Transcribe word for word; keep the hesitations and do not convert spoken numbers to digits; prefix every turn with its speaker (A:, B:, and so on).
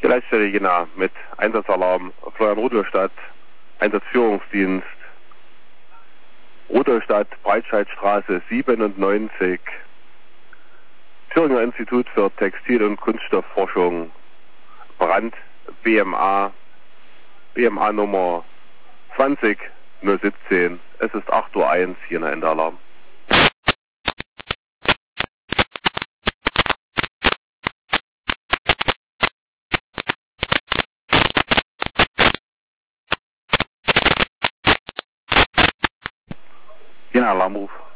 A: Die Leitstelle Jena mit Einsatzalarm Florian Rudolstadt, Einsatzführungsdienst Rudolstadt, Breitscheidstraße siebenundneunzig, Thüringer Institut für Textil- und Kunststoffforschung, Brand, B M A, B M A Nummer zwanzig null siebzehn, es ist acht Uhr eins, Jena Endalarm. Jena Alarmruf.